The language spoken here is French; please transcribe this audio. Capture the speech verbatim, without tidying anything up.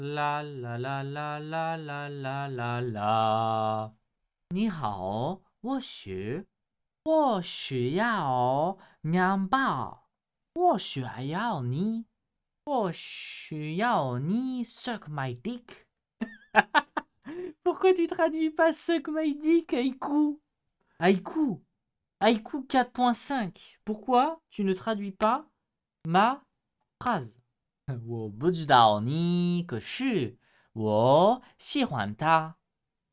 啦啦啦啦啦啦啦啦啦！你好，我是我需要面包，我需要你，我需要你 suck my dick. Pourquoi tu traduis pas suck my dick, Haïku? Haïku, Haïku quatre point cinq. Pourquoi tu ne traduis pas ma phrase? 我不知道你，可是我喜欢他。